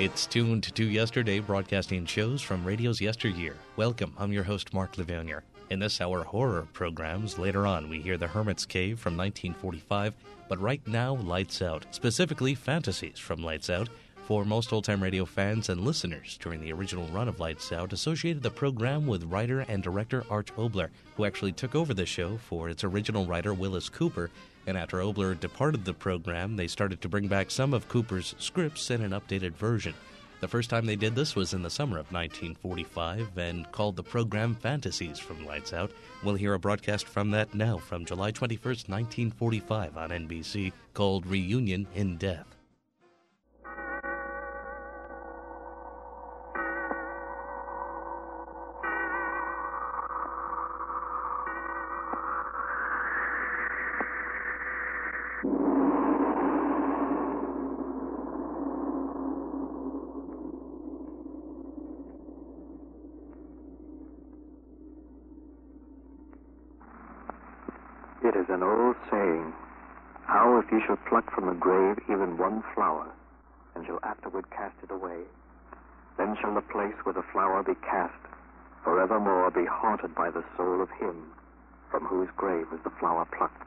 It's tuned to yesterday, broadcasting shows from radio's yesteryear. Welcome, I'm your host, Mark Levanier. In this hour, horror programs. Later on, we hear The Hermit's Cave from 1945, but right now, Lights Out, specifically Fantasies from Lights Out. For most old-time radio fans and listeners during the original run of Lights Out, associated the program with writer and director Arch Oboler, who actually took over the show for its original writer Willis Cooper. And after Oboler departed the program, they started to bring back some of Cooper's scripts in an updated version. The first time they did this was in the summer of 1945 and called the program Fantasies from Lights Out. We'll hear a broadcast from that now, from July 21st, 1945 on NBC, called Reunion in Death. It is an old saying, how if you shall pluck from the grave even one flower, and shall afterward cast it away, then shall the place where the flower be cast forevermore be haunted by the soul of him from whose grave was the flower plucked.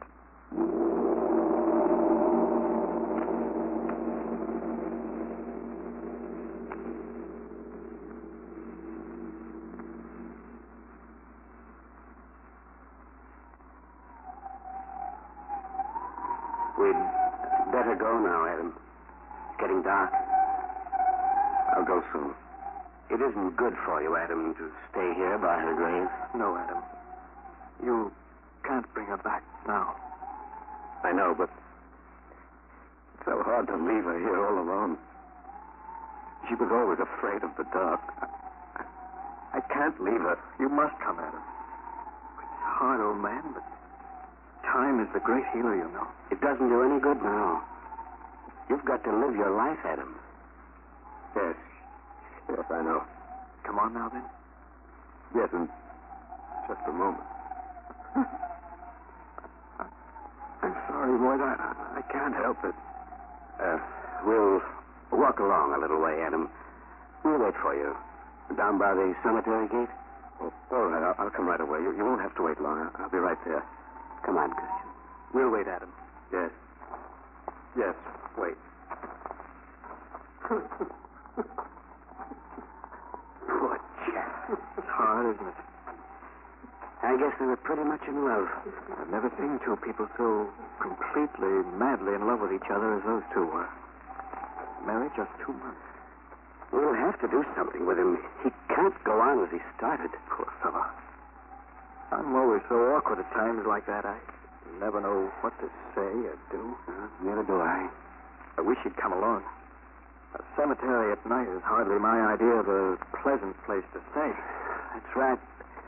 We'd better go now, Adam. It's getting dark. I'll go soon. It isn't good for you, Adam, to stay here by her grave. No, Adam. You can't bring her back now. I know, but it's so hard to leave her here all alone. She was always afraid of the dark. I can't leave her. You must come, Adam. It's hard, old man, but time is the great healer, you know. It doesn't do any good now. You've got to live your life, Adam. Yes. Yes, I know. Come on now, then. Yes, in just a moment. I'm sorry, boy. I can't help it. We'll walk along a little way, Adam. We'll wait for you. Down by the cemetery gate? Oh, all right, I'll come right away. You won't have to wait long. I'll be right there. Come on, Christian. We'll wait, Adam. Yes. Yes, wait. Poor chap. It's hard, isn't it? I guess they were pretty much in love. I've never seen two people so completely, madly in love with each other as those two were. Married just 2 months. We'll have to do something with him. He can't go on as he started. Poor fellow. I'm always so awkward at times like that. I never know what to say or do. Neither do I. I wish you'd come along. A cemetery at night is hardly my idea of a pleasant place to stay. That's right.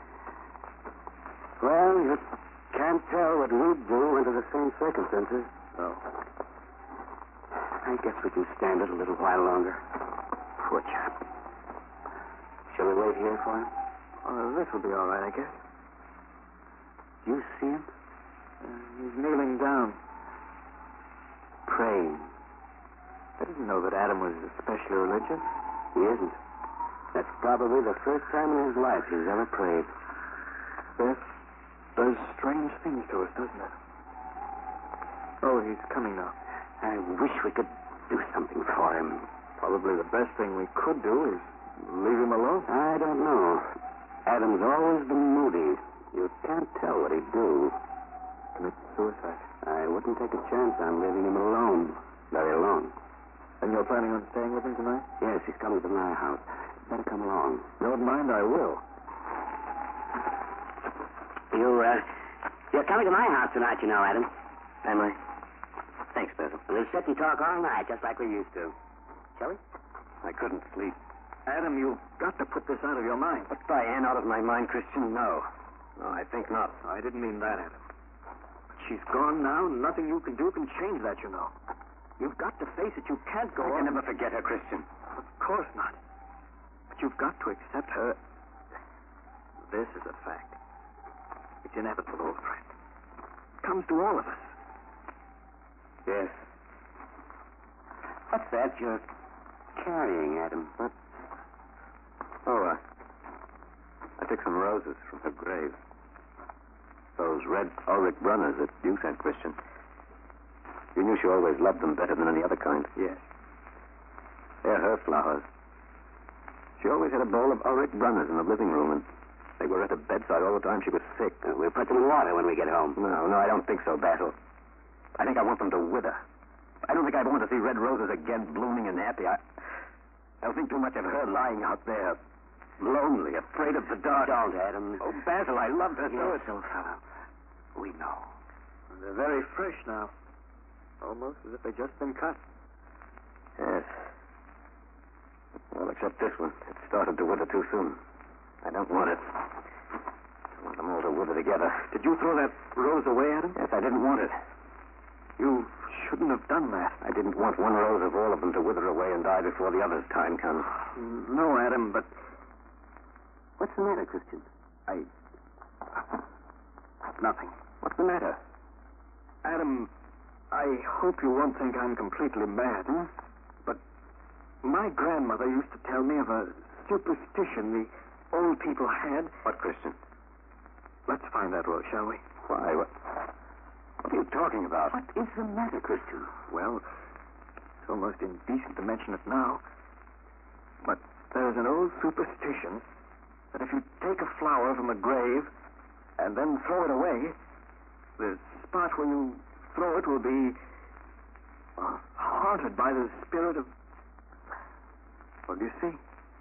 Well, you can't tell what we'd do under the same circumstances. No. I guess we can stand it a little while longer. Poor chap. Shall we wait here for him? This will be all right, I guess. Do you see him? He's kneeling down. Praying. I didn't know that Adam was especially religious. He isn't. That's probably the first time in his life he's ever prayed. Death does strange things to us, doesn't it? Oh, he's coming now. I wish we could do something for him. Probably the best thing we could do is leave him alone. I don't know. Adam's always been moody. You can't tell what he'd do. Commit suicide. I wouldn't take a chance on leaving him alone. Very alone. And you're planning on staying with him tonight? Yes, he's coming to my house. Better come along. Don't mind, I will. You're coming to my house tonight, you know, Adam. Am I? Thanks, Basil. We'll sit and talk all night, just like we used to. Shall we? I couldn't sleep. Adam, you've got to put this out of your mind. Put Diane out of my mind, Christian? No. No, I think not. I didn't mean that, Adam. She's gone now. Nothing you can do can change that, you know. You've got to face it. You can't go on. I can never forget her, Christian. Of course not. But you've got to accept her. This is a fact. It's inevitable, old friend. It comes to all of us. Yes. What's that? You're carrying, Adam? What? Oh, I took some roses from her grave. Those red Ulrich Brunners that you sent, Christian. You knew she always loved them better than any other kind. Yes. They're her flowers. She always had a bowl of Ulrich Brunners in the living room, and they were at her bedside all the time she was sick. We'll put them in water when we get home. No, I don't think so, Basil. I think I want them to wither. I don't think I want to see red roses again blooming and happy. I'll think too much of her lying out there, lonely, afraid of the dark. Don't, Adam. Oh, Basil, I loved her so. Yes, old fellow. We know. They're very fresh now. Almost as if they've just been cut. Yes. Well, except this one. It started to wither too soon. I don't want it. I want them all to wither together. Did you throw that rose away, Adam? Yes, I didn't want it. You shouldn't have done that. I didn't want one rose of all of them to wither away and die before the other's time comes. No, Adam, but... What's the matter, Christian? Nothing. What's the matter? Adam, I hope you won't think I'm completely mad, but my grandmother used to tell me of a superstition the old people had. What, Christian? Let's find that rose, shall we? Why, what are you talking about? What is the matter, Christian? Well, it's almost indecent to mention it now, but there's an old superstition that if you take a flower from a grave and then throw it away, the spot where you throw it will be haunted by the spirit of... What do you see?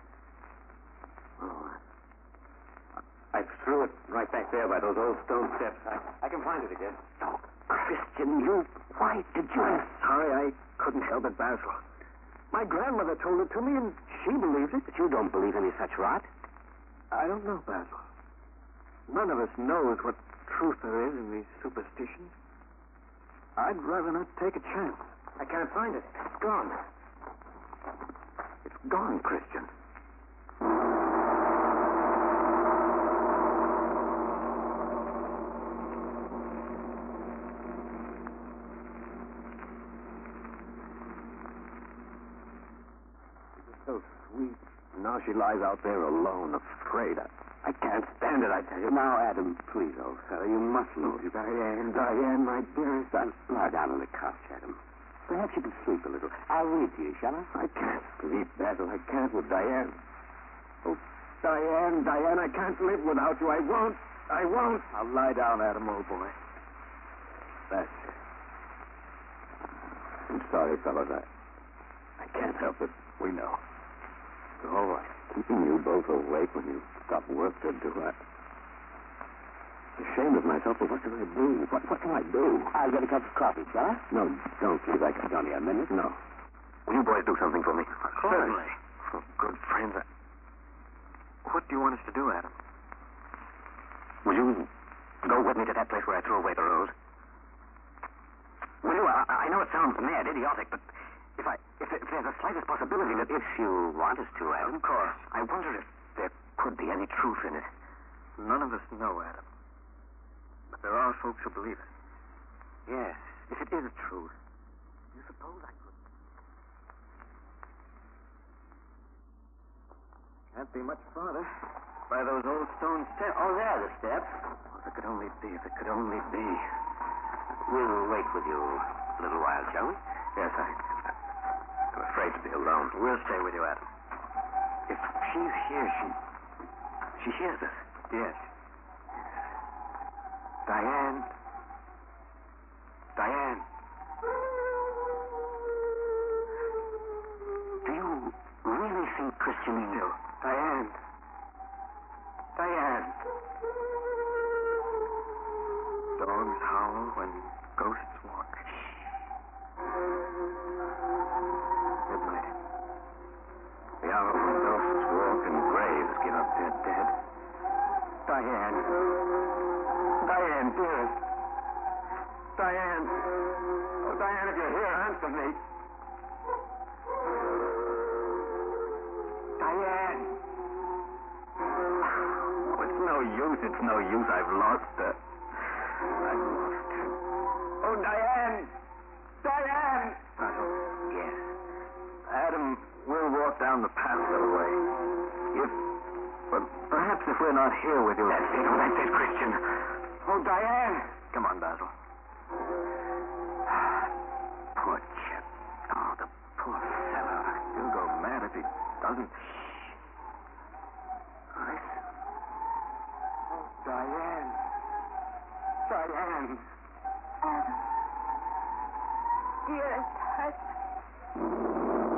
Oh, I threw it right back there by those old stone steps. I can find it again. Oh, Christian, why did you... I'm sorry, I couldn't help it, Basil. My grandmother told it to me, and she believes it. But you don't believe any such rot? I don't know, Basil. None of us knows what truth there is in these superstitions. I'd rather not take a chance. I can't find it. It's gone. It's gone, Christian. It was so sweet. Now she lies out there alone, afraid. I can't stand it, I tell you. Now, Adam, please, old fellow, you mustn't. Oh, Diane, my dearest, I'll lie down on the couch, Adam. Perhaps you can sleep a little. I'll read to you, shall I? I can't sleep, Basil. I can't with Diane. Oh, Diane, I can't live without you. I won't. I'll lie down, Adam, old boy. That's it. I'm sorry, fellows. I can't help it. We know. It's all right. Keeping you both awake when you stop work to do it. I'm ashamed of myself, but what can I do? What can I do? I'll get a cup of coffee, shall I? No, don't, please. I can only a minute. No. Will you boys do something for me? Certainly. Oh, good friends. What do you want us to do, Adam? Will you go with me to that place where I threw away the rose? Will you? I know it sounds mad, idiotic, but if there's the slightest possibility that... If you want us to, Adam. Of course. I wonder if there could be any truth in it. None of us know, Adam. But there are folks who believe it. Yes, if it is truth. You suppose I could... Can't be much farther. By those old stone steps. Oh, there are the steps. Oh, if it could only be, if it could only be. We'll wait with you a little while, shall we? Yes, I'm afraid to be alone. We'll stay with you, Adam. If she's here, she hears us. Yes. Diane. Do you really think Christian... Still. Diane. Dogs howl when ghosts walk. Midnight. The hour when ghosts walk and graves get up dead. Diane, dearest. Diane. Oh, Diane, if you're here, answer me. Diane. Oh, it's no use. I've lost her. Oh, Diane. Basil. Yes. Adam will down the path a little way. But perhaps if we're not here with you... That's it, Christian. Oh, Diane. Come on, Basil. Poor chap. Oh, the poor fellow. He'll go mad if he doesn't. Listen. Oh, Diane. Diane. Adam. Dearest husband.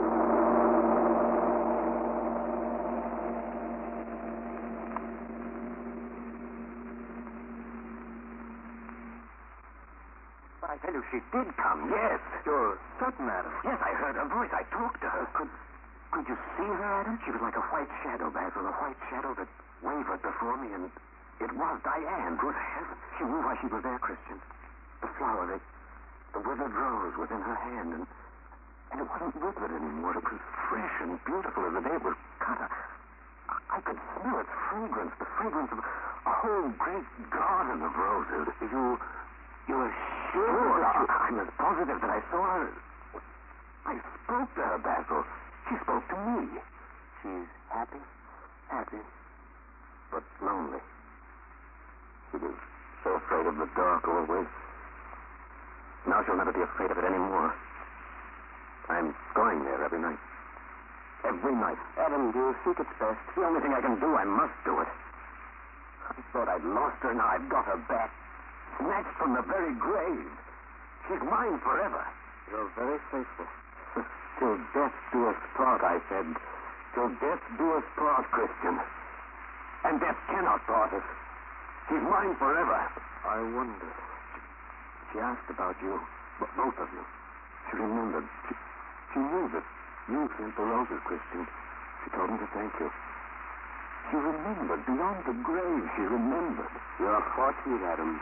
I tell you, she did come, yes. You're certain, Adam? Yes, I heard her voice. I talked to her. Could you see her, Adam? She was like a white shadow, Basil, a white shadow that wavered before me, and it was Diane. Good heavens. She knew why she was there, Christian. The flower, the withered rose was in her hand, and it wasn't withered anymore. It was fresh and beautiful as the day it was cut. I could smell its fragrance, the fragrance of a whole great garden of roses. You were sure? I'm as positive that I saw her. I spoke to her, Basil. She spoke to me. She's happy? Happy, but lonely. She was so afraid of the dark always. Now she'll never be afraid of it anymore. I'm going there every night. Every night. Adam, do you think it's best? It's the only thing I can do. I must do it. I thought I'd lost her. Now I've got her back. Snatched from the very grave. She's mine forever. You're very faithful. Till death do us part, I said. Till death do us part, Christian. And death cannot part us. She's mine forever. I wondered. She asked about you. Both of you. She remembered. She knew that you sent the roses, Christian. She told me to thank you. She remembered. Beyond the grave, she remembered. You're fortunate, Adam.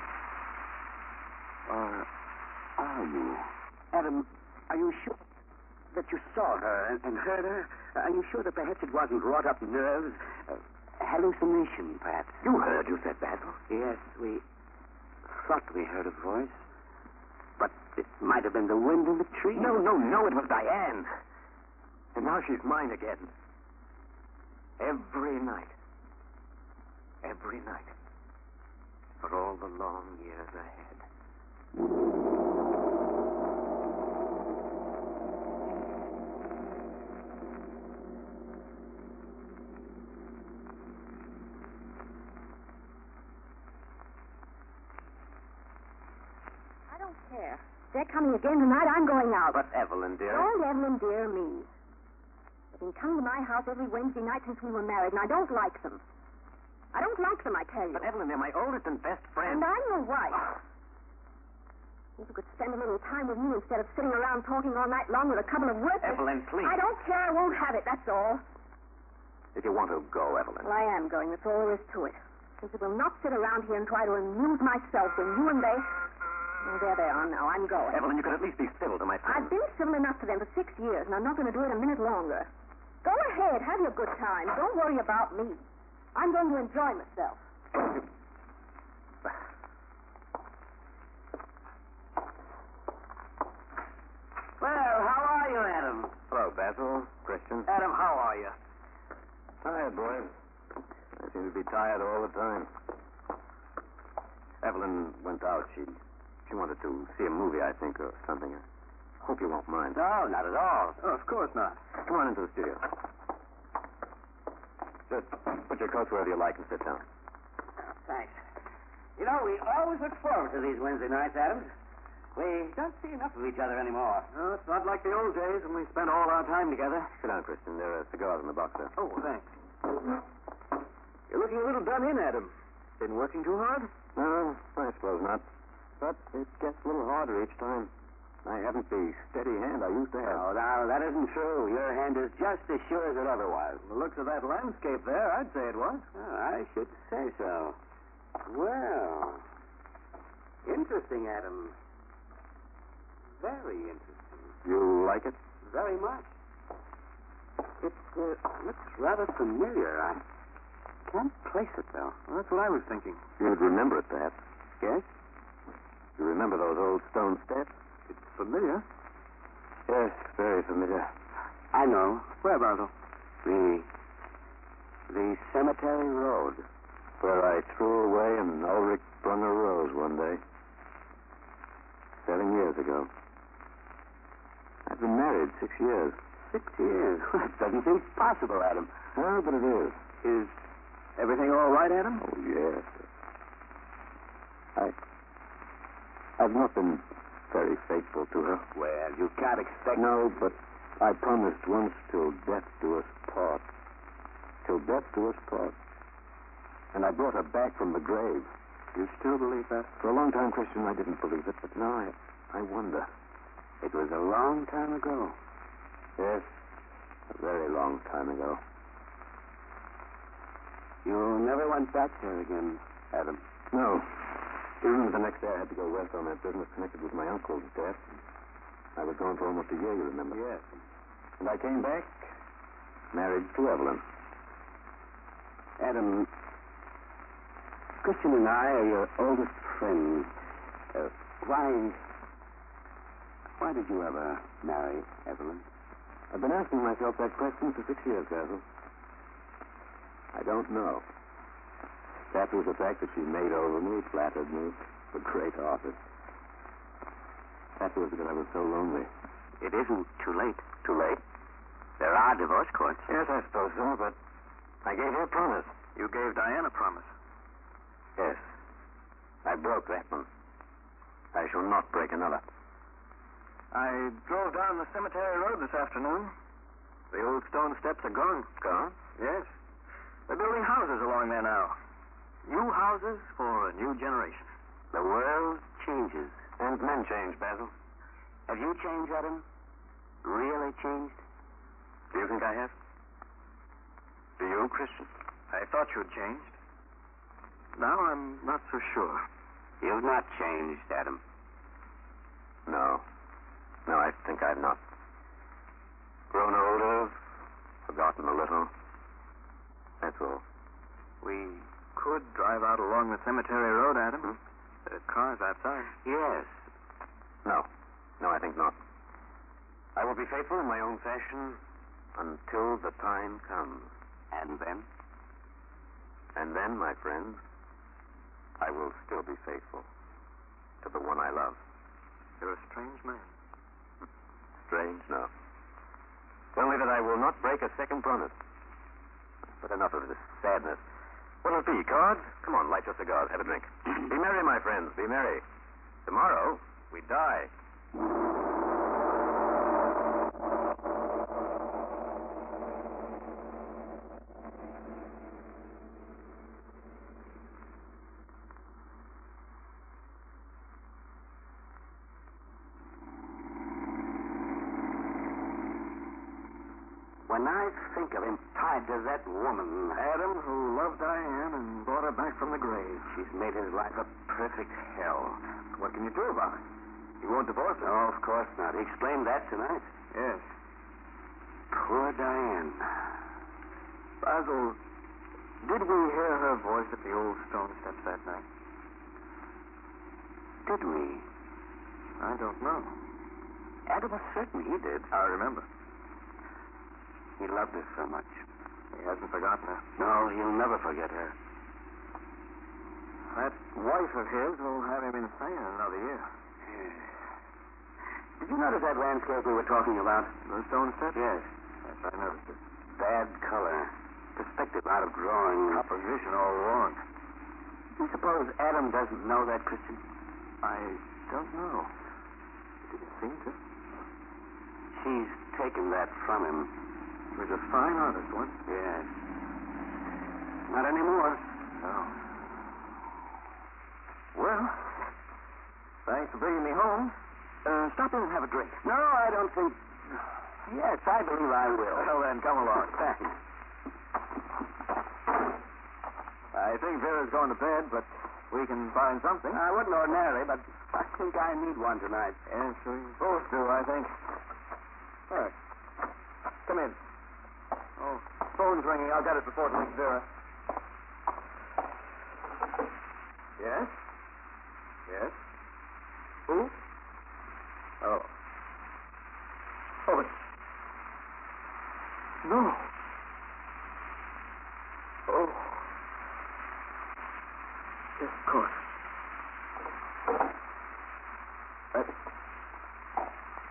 Or are you? Adam, are you sure that you saw her and heard her? Are you sure that perhaps it wasn't wrought-up nerves? Hallucination, perhaps? You heard, you said, Basil. Yes, we thought we heard a voice. But it might have been the wind in the tree. No, it was Diane. And now she's mine again. Every night. Every night. For all the long years ahead. I don't care. They're coming again tonight. I'm going out. But Evelyn, dear. Don't Evelyn dear me. They've been coming to my house every Wednesday night since we were married, and I don't like them. I don't like them, I tell you. But Evelyn, they're my oldest and best friend. And I'm your wife. If you could spend a little time with me instead of sitting around talking all night long with a couple of workers. Evelyn, please. I don't care. I won't have it, that's all. If you want to go, Evelyn. Well, I am going. That's all there is to it. Since I will not sit around here and try to amuse myself when you and they... Oh, there they are now. I'm going. Evelyn, you could at least be civil to my friend. I've been civil enough to them for 6 years, and I'm not going to do it a minute longer. Go ahead. Have your good time. Don't worry about me. I'm going to enjoy myself. Well, how are you, Adam? Hello, Basil. Christian. Adam, how are you? Tired, boy. I seem to be tired all the time. Evelyn went out. She wanted to see a movie, I think, or something. I hope you won't mind. No, not at all. Oh, of course not. Come on into the studio. Just put your coats wherever you like and sit down. Thanks. You know, we always look forward to these Wednesday nights, Adams. We don't see enough of each other anymore. No, it's not like the old days when we spent all our time together. Sit down, Christian. There are cigars in the box there. Oh, thanks. You're looking a little done in, Adam. Been working too hard? No, I suppose not. But it gets a little harder each time. I haven't the steady hand I used to have. Oh, now, that isn't true. Your hand is just as sure as it ever was. From the looks of that landscape there, I'd say it was. Oh, I should say so. Well, interesting, Adam. Very interesting. You like it? Very much. It looks rather familiar. I can't place it, though. Well, that's what I was thinking. You'd remember it, perhaps. Yes? You remember those old stone steps? It's familiar. Yes, very familiar. I know. Where, Basil? The cemetery road. Where I threw away an Ulrich Brunner rose one day. 7 years ago. I've been married 6 years. 6 years? That doesn't seem possible, Adam. No, but it is. Is everything all right, Adam? Oh, yes. I've not been very faithful to her. Well, you can't expect... No, but I promised once till death do us part. Till death do us part. And I brought her back from the grave. You still believe that? For a long time, Christian, I didn't believe it, but now I wonder. It was a long time ago. Yes, a very long time ago. You never went back there again, Adam? No. You remember the next day I had to go west on that business connected with my uncle's death. I was gone for almost a year, you remember? Yes. And I came back, married to Evelyn. Adam, Christian and I are your oldest friends. Why did you ever marry Evelyn? I've been asking myself that question for 6 years, Basil. I don't know. That was the fact that she made over me, flattered me, a great artist. That was because I was so lonely. It isn't too late. Too late? There are divorce courts. Yes, I suppose so, but I gave her a promise. You gave Diane a promise. Yes. I broke that one. I shall not break another. I drove down the cemetery road this afternoon. The old stone steps are gone. Gone? Yes. They're building houses along there now. New houses for a new generation. The world changes. And men change, Basil. Have you changed, Adam? Really changed? Do you think I have? Do you, Christian? I thought you'd changed. Now I'm not so sure. You've not changed, Adam. No. No, I think I've not. Grown older, forgotten a little. That's all. We could drive out along the cemetery road, Adam. There are cars outside. Yes. No. No, I think not. I will be faithful in my own fashion until the time comes. And then? And then, my friends, I will still be faithful to the one I love. You're a strange man. Strange? No. Only that I will not break a second promise. But enough of this sadness. What'll it be, cards? Come on, light your cigars, have a drink. Be merry, my friends, be merry. Tomorrow, we die. When I think of him tied to that woman, Adam, who loved Diane and brought her back from the grave, she's made his life a perfect hell. What can you do about it? He won't divorce her. No, of course not. He explained that tonight. Yes. Poor Diane. Basil, did we hear her voice at the old stone steps that night? Did we? I don't know. Adam was certain he did. I remember. He loved her so much. He hasn't forgotten her. No, he'll never forget her. That wife of his will have him insane in another year. Yes. Did you notice that landscape we were talking about? The stone steps? Yes. Yes, I noticed it. Bad color. Perspective out of drawing. Composition all wrong. Do you suppose Adam doesn't know that, Christian? I don't know. He didn't seem to. She's taken that from him. He was a fine artist once. Yes. Not anymore. No. Well, thanks for bringing me home. Stop in and have a drink. No, I don't think... Yes, I believe I will. Well, then, come along. Thanks. I think Vera's going to bed, but we can find something. I wouldn't ordinarily, but I think I need one tonight. Yes, we both do, I think. All right. Come in. Oh, phone's ringing. I'll get it before it wakes Vera. Yes? Yes? Who? Oh. Oh, but... No.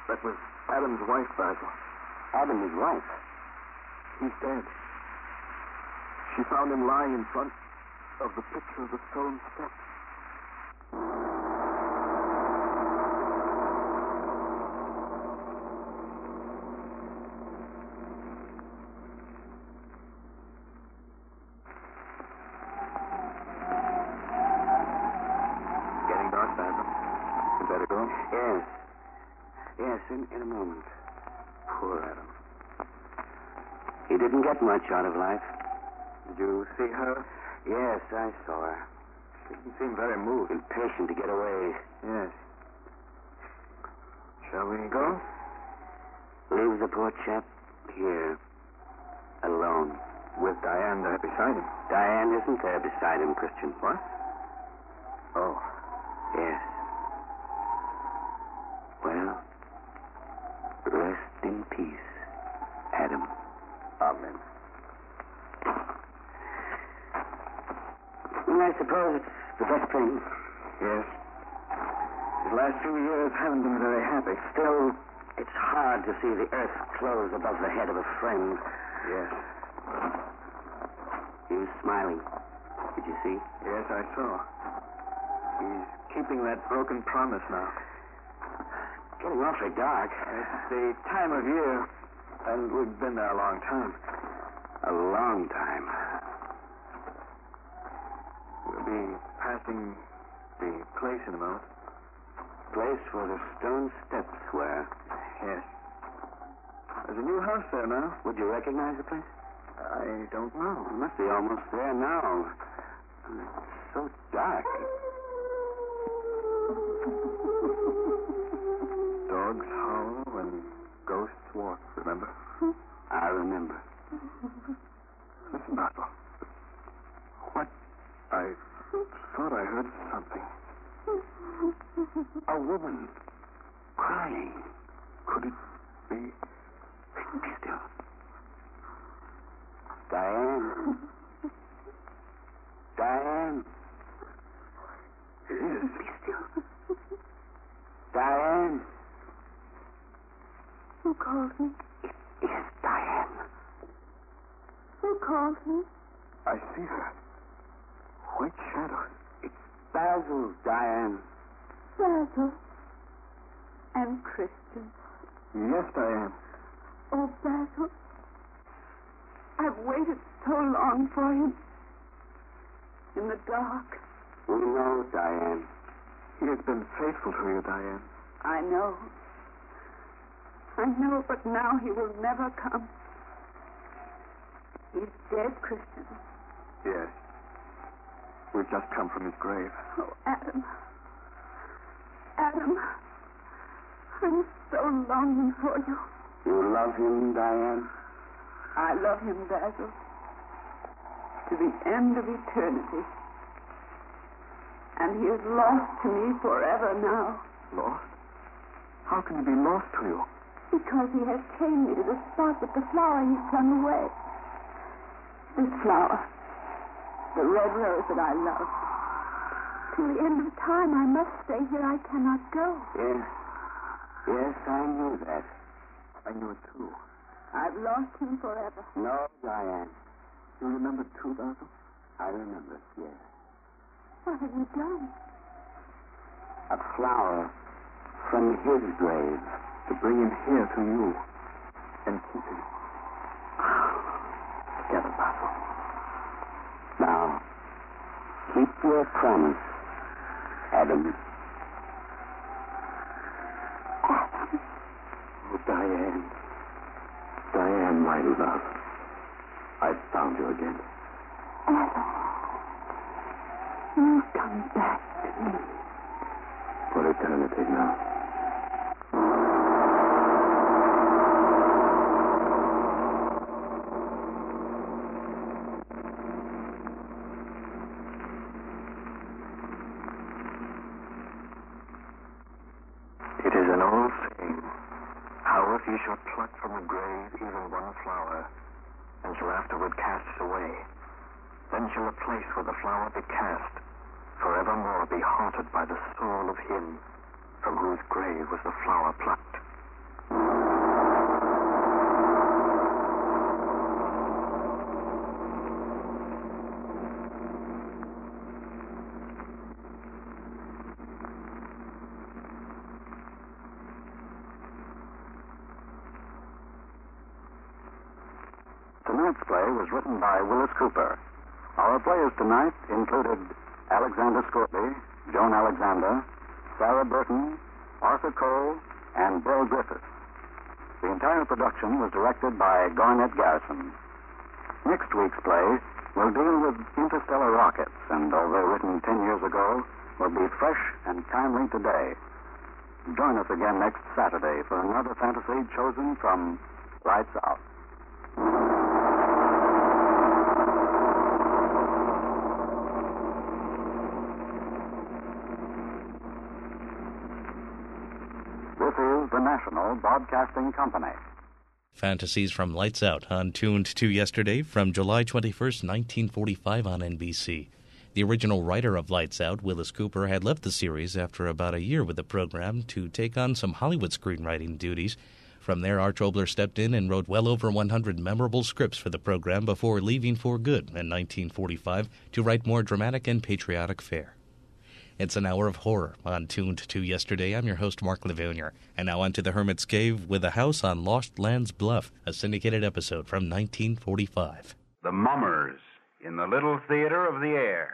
That was Adam's wife, Basil. Adam's wife? He's dead. She found him lying in front of the picture of the stone steps. Getting dark, Basil. You better go? Yes. Yes, in a moment. Poor Adam. He didn't get much out of life. Did you see her? Yes, I saw her. She didn't seem very moved. Impatient to get away. Yes. Shall we go? Leave the poor chap here. Alone. With Diane there beside him. Diane isn't there beside him, Christian. What? Oh. Yes. Well, rest in peace, Adam. Amen. Well, I suppose it's the best thing. Yes. His last few years haven't been very happy. Still, it's hard to see the earth close above the head of a friend. Yes. He was smiling. Did you see? Yes, I saw. He's keeping that broken promise now. Getting awfully dark. It's the time of year, and we've been there a long time. A long time. We'll be passing the place in a moment. Place where the stone steps were. Yes. There's a new house there now. Would you recognize the place? I don't know. It must be almost there now. It's so dark. Dogs howl and ghosts walk, remember? I remember. Listen, Basil. What? I thought I heard something. A woman crying. Could it be? Be still. Diane. Diane. It is. Be still. Diane. Who called me? It is Diane. Who called me? I see her. White shadows. It's Basil, Diane. Basil. And Christian. Yes, Diane. Oh, Basil. I've waited so long for him. In the dark. We know, Diane. He has been faithful to you, Diane. I know. I know, but now he will never come. He's dead, Christian. Yes. We've just come from his grave. Oh, Adam. Adam. I'm so longing for you. You love him, Diane? I love him, Basil. To the end of eternity. And he is lost to me forever now. Lost? How can he be lost to you? Because he has chained me to the spot with the flower he flung away. This flower. The red rose that I love. Till the end of time, I must stay here. I cannot go. Yes. Yes, I knew that. I knew it too. I've lost him forever. No, Diane. You remember too, Basil? I remember, yes. What have you done? A flower from his grave. To bring him here to you. And keep him. Together, Basil. Now, keep your promise, Adam. Adam. Oh, Diane. Diane, my love. I've found you again. Adam. You've come back to me. For eternity now. It is an old saying, how if you shall pluck from the grave even one flower, and shall afterward cast it away, then shall the place where the flower be cast forevermore be haunted by the soul of him from whose grave was the flower plucked. Tonight's play was written by Willis Cooper. Our players tonight included Alexander Scorby, Joan Alexander, Sarah Burton, Arthur Cole, and Bill Griffith. The entire production was directed by Garnett Garrison. Next week's play will deal with interstellar rockets, and although written 10 years ago, will be fresh and timely today. Join us again next Saturday for another fantasy chosen from Lights Out. This is the National Broadcasting Company. Fantasies from Lights Out on Tuned to Yesterday from July 21st, 1945 on NBC. The original writer of Lights Out, Willis Cooper, had left the series after about a year with the program to take on some Hollywood screenwriting duties. From there, Arch Oboler stepped in and wrote well over 100 memorable scripts for the program before leaving for good in 1945 to write more dramatic and patriotic fare. It's an hour of horror on Tuned to Yesterday. I'm your host, Mark Livonia. And now on to The Hermit's Cave with a house on Lost Lands Bluff, a syndicated episode from 1945. The Mummers in the Little Theater of the Air.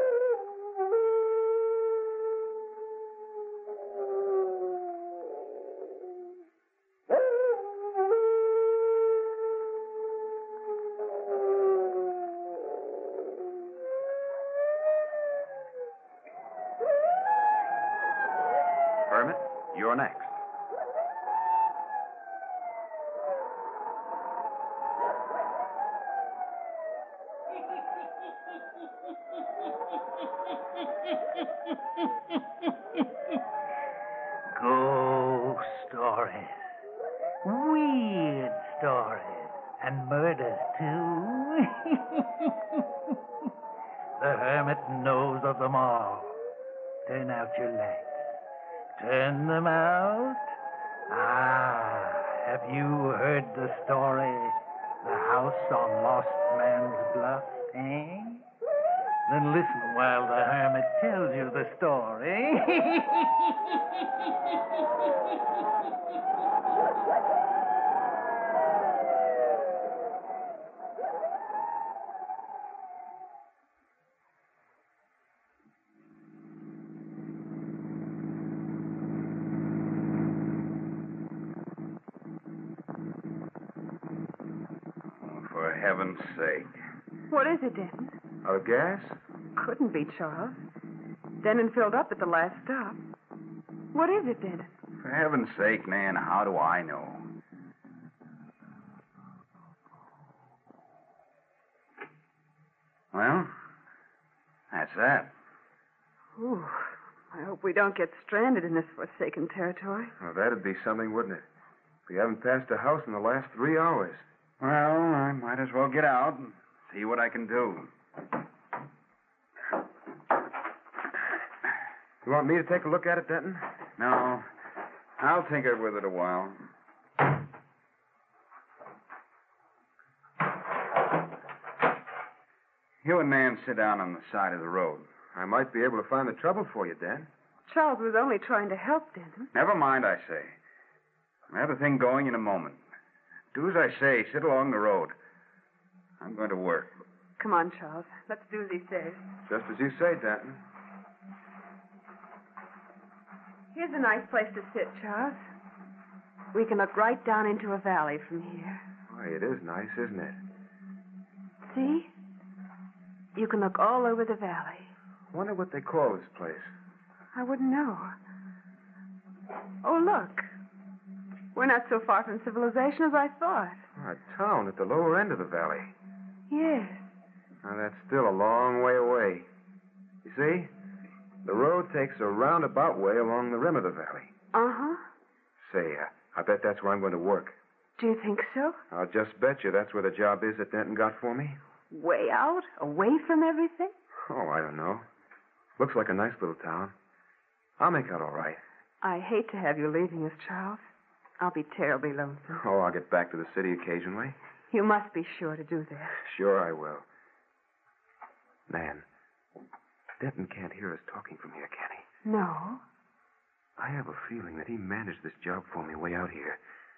Hermit, you're next. Ghost stories, weird stories, and murders, too. The hermit knows of them all. Turn out your lights. Turn them out. Have you heard the story? The house on Lost Man's Bluff, eh? Then listen while the hermit tells you the story. For heaven's sake. What is it, Denton? A gas? Couldn't be, Charles. Denton filled up at the last stop. What is it, Denton? For heaven's sake, Nan, how do I know? Well, that's that. Ooh, I hope we don't get stranded in this forsaken territory. Well, that'd be something, wouldn't it? We haven't passed a house in the last 3 hours. Well, I might as well get out and see what I can do. You want me to take a look at it, Denton? No, I'll tinker with it a while. You and Nan sit down on the side of the road. I might be able to find the trouble for you, Dan. Charles was only trying to help Denton. Never mind, I say. I'll have the thing going in a moment. Do as I say. Sit along the road. I'm going to work. Come on, Charles. Let's do as he says. Just as you say, Denton. Here's a nice place to sit, Charles. We can look right down into a valley from here. Why, it is nice, isn't it? See? You can look all over the valley. Wonder what they call this place. I wouldn't know. Oh, look. We're not so far from civilization as I thought. A town at the lower end of the valley. Yes. Now, that's still a long way away. You see? The road takes a roundabout way along the rim of the valley. Uh-huh. Say, I bet that's where I'm going to work. Do you think so? I'll just bet you that's where the job is that Denton got for me. Way out? Away from everything? Oh, I don't know. Looks like a nice little town. I'll make out all right. I hate to have you leaving us, Charles. I'll be terribly lonesome. Oh, I'll get back to the city occasionally. You must be sure to do that. Sure I will. Nan, Denton can't hear us talking from here, can he? No. I have a feeling that he managed this job for me way out here.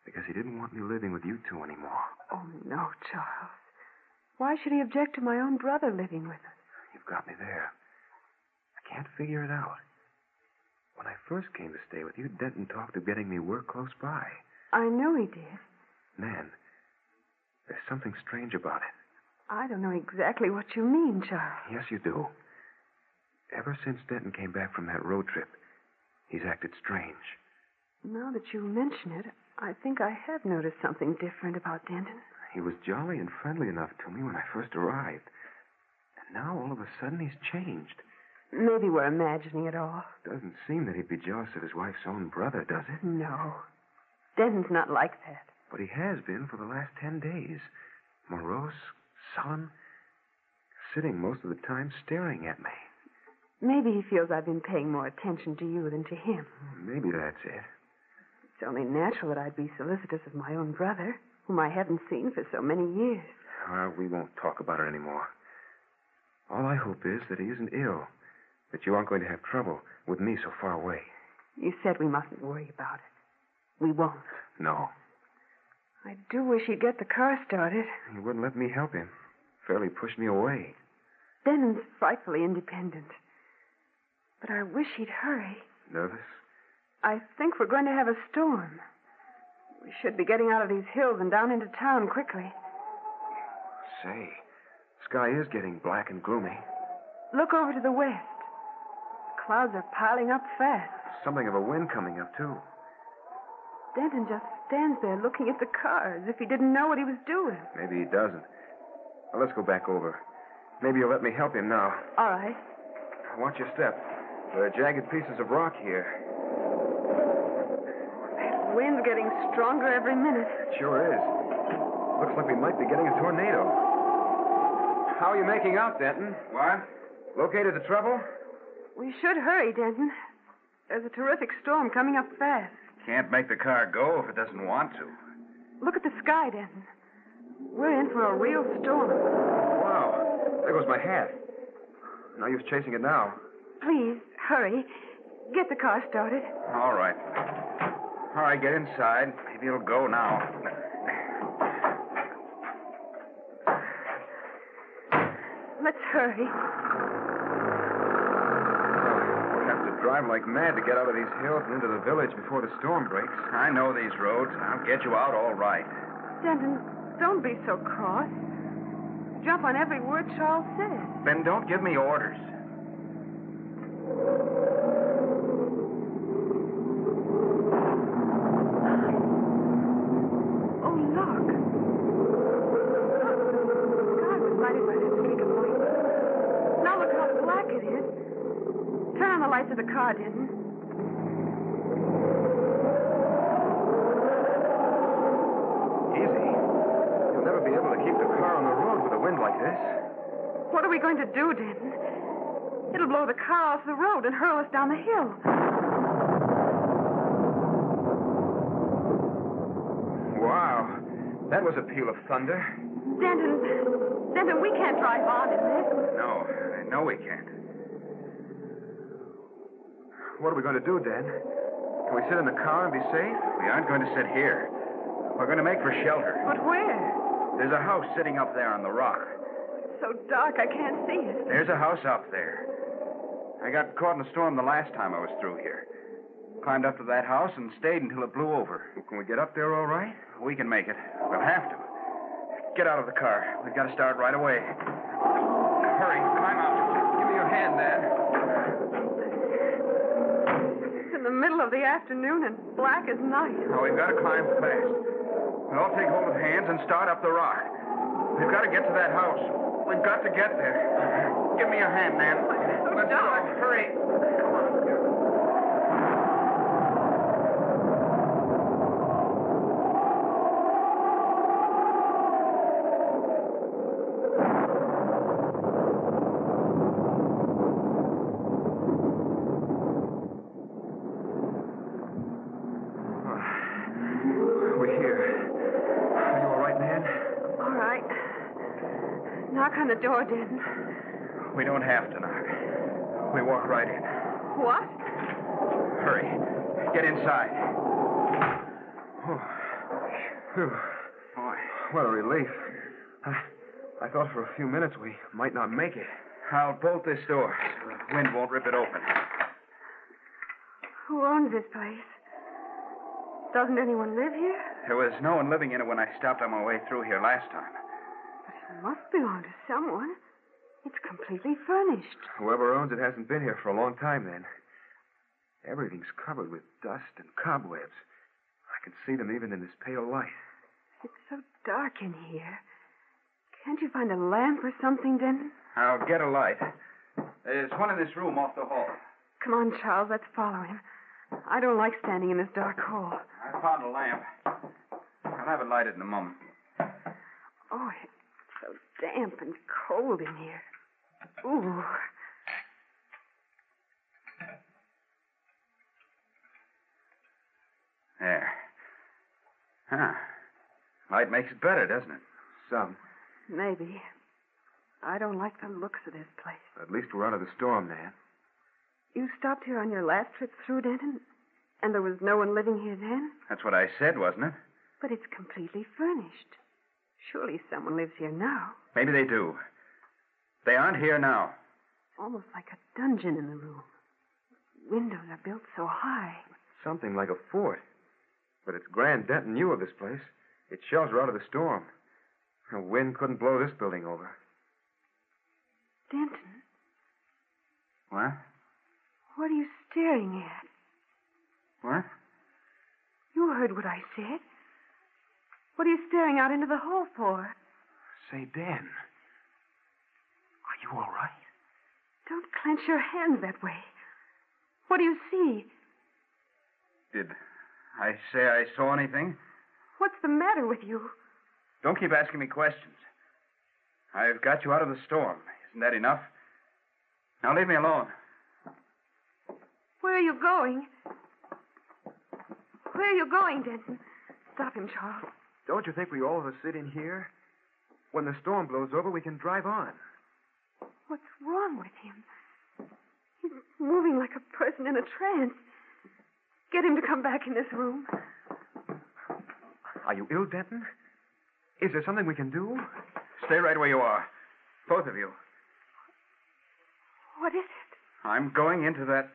Because he didn't want me living with you two anymore. Oh, no, Charles. Why should he object to my own brother living with us? You've got me there. I can't figure it out. When I first came to stay with you, Denton talked of getting me work close by. I know he did. Nan, there's something strange about it. I don't know exactly what you mean, Charles. Yes, you do. Ever since Denton came back from that road trip, he's acted strange. Now that you mention it, I think I have noticed something different about Denton. He was jolly and friendly enough to me when I first arrived. And now, all of a sudden, he's changed. Maybe we're imagining it all. Doesn't seem that he'd be jealous of his wife's own brother, does it? No. Denton's not like that. But he has been for the last 10 days. Morose, sullen, sitting most of the time staring at me. Maybe he feels I've been paying more attention to you than to him. Maybe that's it. It's only natural that I'd be solicitous of my own brother, whom I haven't seen for so many years. We won't talk about it anymore. All I hope is that he isn't ill, that you aren't going to have trouble with me so far away. You said we mustn't worry about it. We won't. No. I do wish he'd get the car started. He wouldn't let me help him. Fairly pushed me away. Denton's frightfully independent. But I wish he'd hurry. Nervous? I think we're going to have a storm. We should be getting out of these hills and down into town quickly. Say, the sky is getting black and gloomy. Look over to the west. The clouds are piling up fast. Something of a wind coming up, too. Denton just stands there looking at the car as if he didn't know what he was doing. Maybe he doesn't. Well, let's go back over. Maybe you'll let me help him now. All right. Watch your step. There are jagged pieces of rock here. That wind's getting stronger every minute. It sure is. Looks like we might be getting a tornado. How are you making out, Denton? What? Located the trouble? We should hurry, Denton. There's a terrific storm coming up fast. Can't make the car go if it doesn't want to. Look at the sky, Denton. We're in for a real storm. Wow. There goes my hat. No use chasing it now. Please, hurry. Get the car started. All right. All right, get inside. Maybe it'll go now. Let's hurry. We'll have to drive like mad to get out of these hills and into the village before the storm breaks. I know these roads. I'll get you out all right. Denton, don't be so cross. Jump on every word Charles says. Then don't give me orders. Oh, look. The sky was lighted by that streak of light. Now look how black it is. Turn on the lights of the car, Denton. Easy. You'll never be able to keep the car on the road with a wind like this. What are we going to do, Denton? It'll blow the car off the road and hurl us down the hill. Wow. That was a peal of thunder. Denton, we can't drive on in this. No, I know we can't. What are we going to do, Dan? Can we sit in the car and be safe? We aren't going to sit here. We're going to make for shelter. But where? There's a house sitting up there on the rock. It's so dark I can't see it. There's a house up there. I got caught in a storm the last time I was through here. Climbed up to that house and stayed until it blew over. Can we get up there all right? We can make it. We'll have to. Get out of the car. We've got to start right away. Hurry, climb out. Give me your hand, Dan. It's in the middle of the afternoon and black as night. Now, we've got to climb fast. We'll all take hold of hands and start up the rock. We've got to get to that house. We've got to get there. Give me your hand, Nan. Let's go. Hurry. Knock on the door, Denton. We don't have to knock. We walk right in. What? Hurry. Get inside. Phew. Boy. What a relief. I thought for a few minutes we might not make it. I'll bolt this door so the wind won't rip it open. Who owns this place? Doesn't anyone live here? There was no one living in it when I stopped on my way through here last time. But it must belong to someone. It's completely furnished. Whoever owns it hasn't been here for a long time, then. Everything's covered with dust and cobwebs. I can see them even in this pale light. It's so dark in here. Can't you find a lamp or something, Denton? I'll get a light. There's one in this room off the hall. Come on, Charles, let's follow him. I don't like standing in this dark hall. I found a lamp. I'll have it lighted in a moment. Oh, it's so damp and cold in here. Ooh. There. Huh. Light makes it better, doesn't it? Some. Maybe. I don't like the looks of this place. At least we're out of the storm, Nan. You stopped here on your last trip through, Denton? And there was no one living here then? That's what I said, wasn't it? But it's completely furnished. Surely someone lives here now. Maybe they do. They aren't here now. Almost like a dungeon in the room. Windows are built so high. Something like a fort. But it's Grand Denton knew of this place. It's shelter out of the storm. The wind couldn't blow this building over. Denton, What? what are you staring at? What? You heard what I said. What are you staring out into the hall for? Say, Dan, are you all right? Don't clench your hands that way. What do you see? Did I say I saw anything? What's the matter with you? Don't keep asking me questions. I've got you out of the storm. Isn't that enough? Now leave me alone. Where are you going? Where are you going, Denton? Stop him, Charles. Don't you think we all of us sit in here? When the storm blows over, we can drive on. What's wrong with him? He's moving like a person in a trance. Get him to come back in this room. Are you ill, Denton? Is there something we can do? Stay right where you are. Both of you. What is it? I'm going into that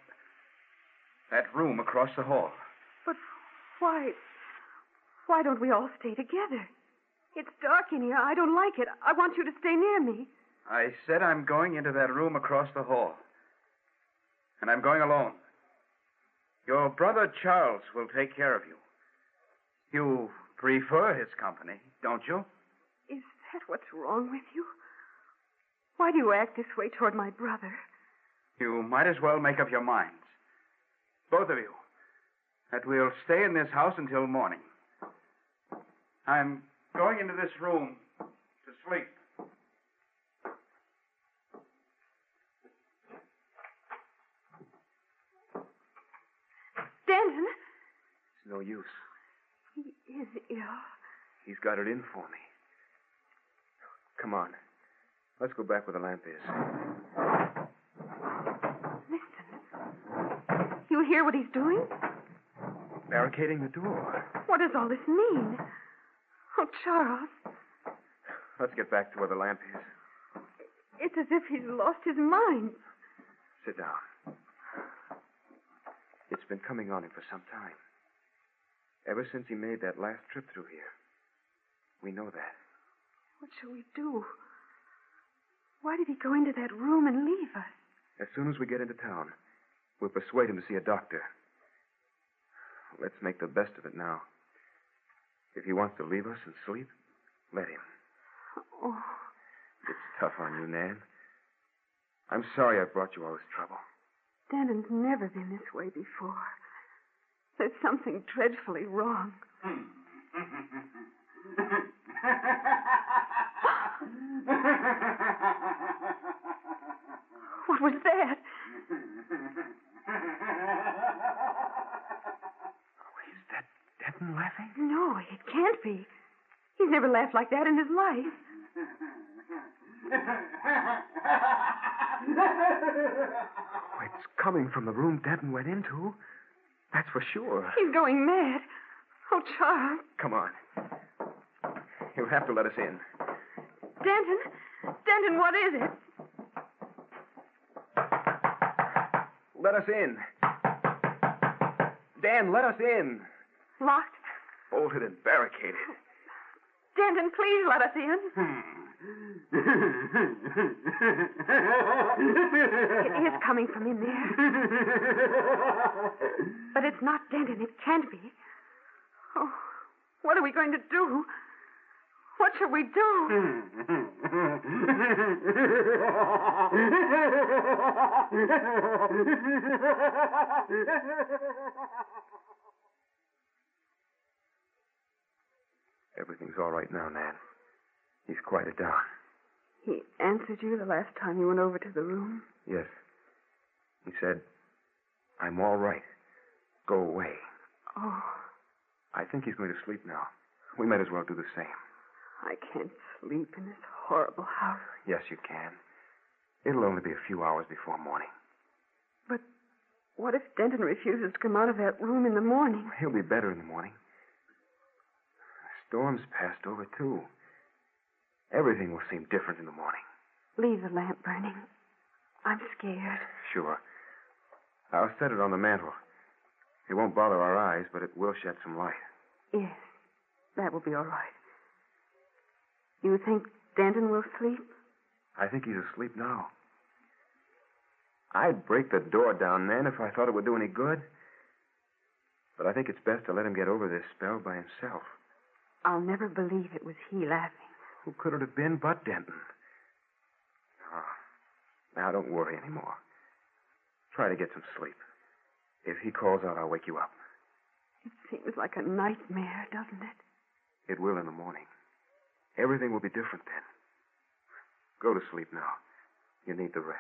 room across the hall. But why? Why don't we all stay together? It's dark in here. I don't like it. I want you to stay near me. I said I'm going into that room across the hall. And I'm going alone. Your brother Charles will take care of you. You prefer his company, don't you? Is that what's wrong with you? Why do you act this way toward my brother? You might as well make up your minds. Both of you. That we'll stay in this house until morning. I'm going into this room to sleep. Denton! It's no use. He is ill. He's got it in for me. Come on. Let's go back where the lamp is. Listen. You hear what he's doing? Barricading the door. What does all this mean? Oh, Charles. Let's get back to where the lamp is. It's as if he's lost his mind. Sit down. It's been coming on him for some time. Ever since he made that last trip through here. We know that. What shall we do? Why did he go into that room and leave us? As soon as we get into town, we'll persuade him to see a doctor. Let's make the best of it now. If he wants to leave us and sleep, let him. Oh. It's tough on you, Nan. I'm sorry I brought you all this trouble. Denton's never been this way before. There's something dreadfully wrong. What was that? Is that Denton laughing? No, it can't be. He's never laughed like that in his life. Oh, it's coming from the room Denton went into. That's for sure. He's going mad. Oh, Charles. Come on. You'll have to let us in. Denton? Denton, what is it? Let us in. Dan, let us in. Locked? Bolted and barricaded. Denton, please let us in. It is coming from in there. But it's not Denton. It can't be. Oh, what are we going to do? What shall we do? Everything's all right now, Nan. He's quieted down. He answered you the last time you went over to the room? Yes. He said, I'm all right. Go away. Oh. I think he's going to sleep now. We might as well do the same. I can't sleep in this horrible house. Yes, you can. It'll only be a few hours before morning. But what if Denton refuses to come out of that room in the morning? He'll be better in the morning. The storm's passed over, too. Everything will seem different in the morning. Leave the lamp burning. I'm scared. Sure. I'll set it on the mantel. It won't bother our eyes, but it will shed some light. Yes, that will be all right. You think Denton will sleep? I think he's asleep now. I'd break the door down then if I thought it would do any good. But I think it's best to let him get over this spell by himself. I'll never believe it was he laughing. Who could it have been but Denton? Oh, now don't worry anymore. Try to get some sleep. If he calls out, I'll wake you up. It seems like a nightmare, doesn't it? It will in the morning. Everything will be different then. Go to sleep now. You need the rest.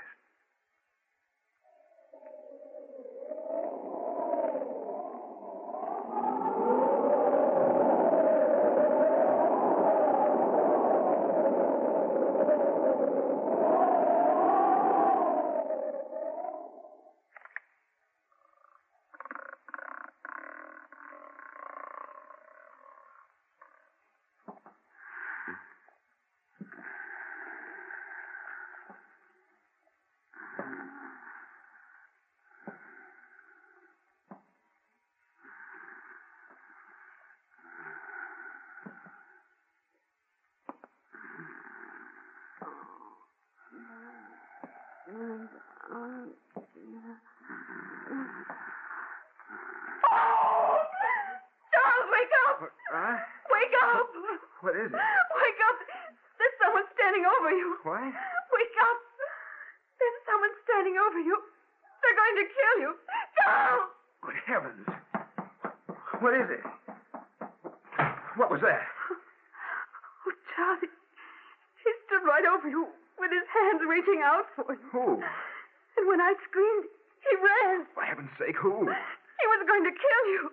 Charles, wake up! Huh? Wake up! What is it? Wake up! There's someone standing over you. What? Wake up! There's someone standing over you. They're going to kill you. Charles! Good heavens. What is it? What was that? Oh, Charlie. He stood right over you with his hands reaching out for you. Who? And when I screamed, he ran. For heaven's sake, who? He was going to kill you.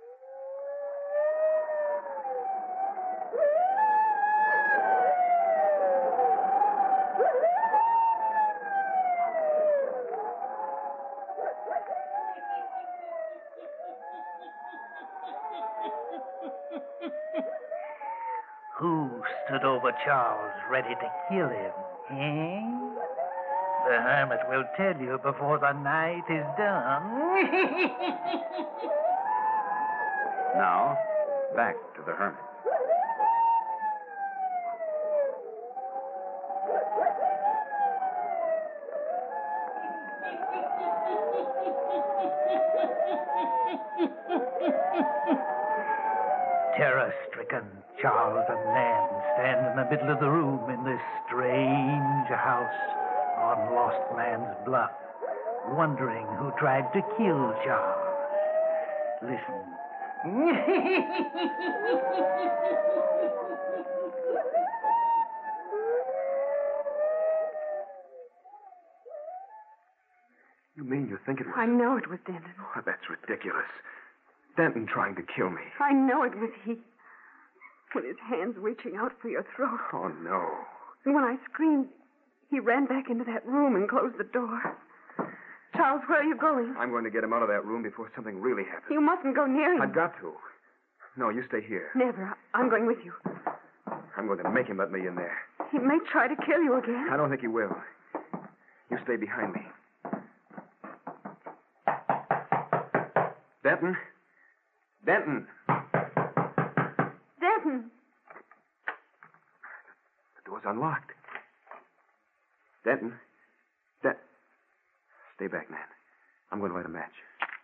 Who stood over Charles ready to kill him, eh? The hermit will tell you before the night is done. Now, back to the hermit. Terror-stricken, Charles and Nan stand in the middle of the room in this strange house on Lost Man's Bluff, wondering who tried to kill Charles. Listen. You mean you think it was... I know it was Denton. Oh, that's ridiculous. Denton trying to kill me. I know it was he. With his hands reaching out for your throat. Oh, no. And when I screamed, he ran back into that room and closed the door. Charles, where are you going? I'm going to get him out of that room before something really happens. You mustn't go near him. I've got to. No, you stay here. Never. I'm going with you. I'm going to make him let me in there. He may try to kill you again. I don't think he will. You stay behind me. Denton? Denton! Denton! The door's unlocked. Denton? Stay back, man. I'm going to light a match.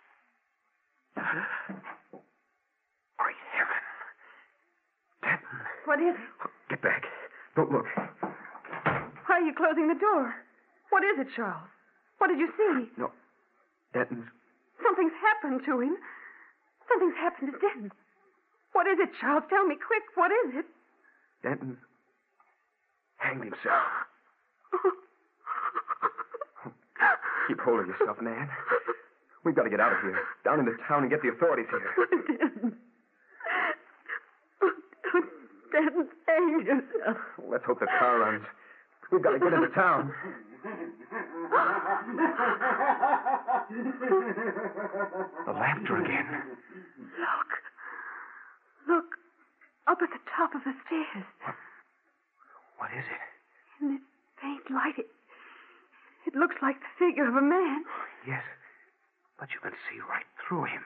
Great heaven. Denton. What is it? Get back. Don't look. Why are you closing the door? What is it, Charles? What did you see? No. Denton's... Something's happened to him. Something's happened to Denton. What is it, Charles? Tell me quick. What is it? Denton hanged himself. Keep hold of yourself, Nan. We've got to get out of here. Down into town and get the authorities here. Denton. Denton hanged yourself. Let's hope the car runs. We've got to get into town. The laughter again. Look. Up at the top of the stairs. What is it? In this faint light, it looks like the figure of a man. Yes, but you can see right through him.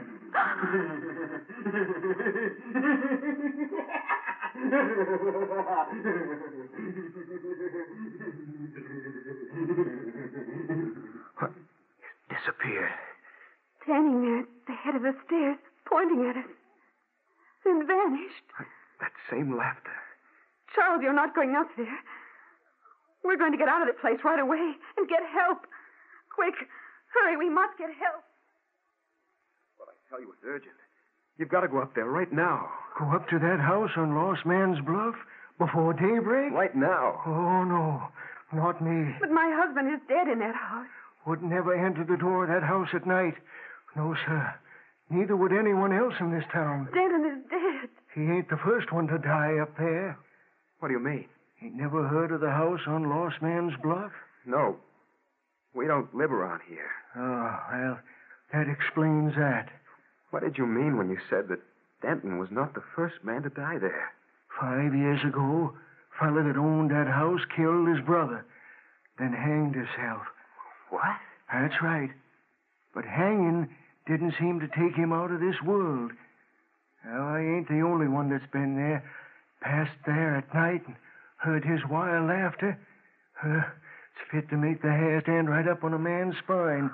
What? He's disappeared. Standing there at the head of the stairs, pointing at us. Then vanished. That same laughter. Charles, you're not going up there. We're going to get out of the place right away and get help. Quick, hurry, we must get help. Well, I tell you, it's urgent. You've got to go up there right now. Go up to that house on Lost Man's Bluff before daybreak? Right now. Oh, no, not me. But my husband is dead in that house. Would never enter the door of that house at night. No, sir. Neither would anyone else in this town. Denton is dead. He ain't the first one to die up there. What do you mean? Ain't never heard of the house on Lost Man's Bluff? No. We don't live around here. Oh, well, that explains that. What did you mean when you said that Denton was not the first man to die there? 5 years ago, a fella that owned that house killed his brother, then hanged himself. What? That's right. But hanging didn't seem to take him out of this world. Now, I ain't the only one that's been there, passed there at night and heard his wild laughter. It's fit to make the hair stand right up on a man's spine.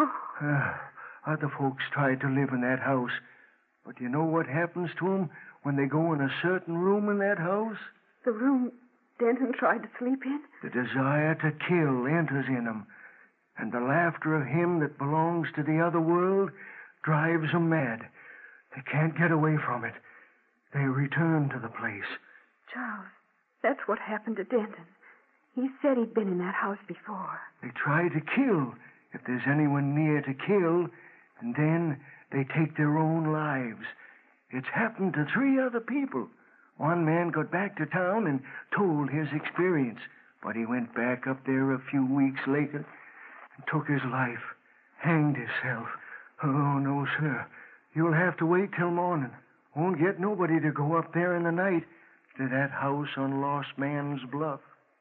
Other folks tried to live in that house. But you know what happens to them when they go in a certain room in that house? The room Denton tried to sleep in? The desire to kill enters in them. And the laughter of him that belongs to the other world drives them mad. They can't get away from it. They return to the place. Charles, that's what happened to Denton. He said he'd been in that house before. They try to kill if there's anyone near to kill, and then they take their own lives. It's happened to 3 other people. One man got back to town and told his experience, but he went back up there a few weeks later and took his life, hanged himself. Oh, no, sir. You'll have to wait till morning. Won't get nobody to go up there in the night to that house on Lost Man's Bluff.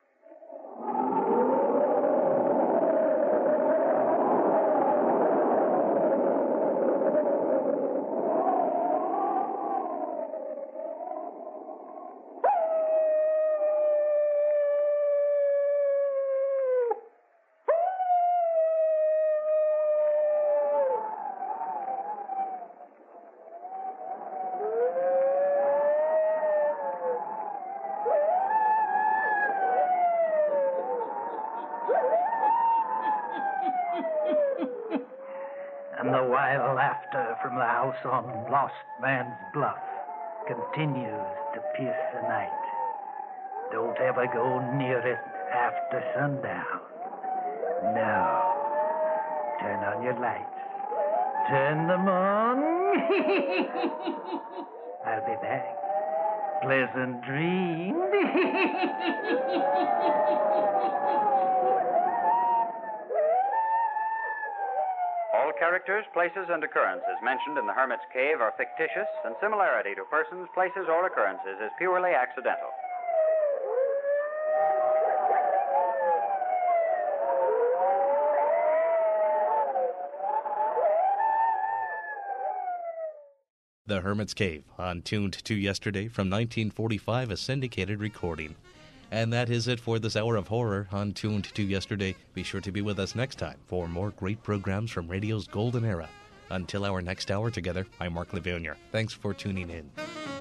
And the wild laughter from the house on Lost Man's Bluff continues to pierce the night. Don't ever go near it after sundown. No. Turn on your lights. Turn them on. I'll be back. Pleasant dreams. All characters, places, and occurrences mentioned in The Hermit's Cave are fictitious, and similarity to persons, places, or occurrences is purely accidental. The Hermit's Cave on Tuned to Yesterday from 1945, a syndicated recording. And that is it for this hour of horror on Tuned to Yesterday. Be sure to be with us next time for more great programs from radio's golden era. Until our next hour together, I'm Mark Levonier. Thanks for tuning in.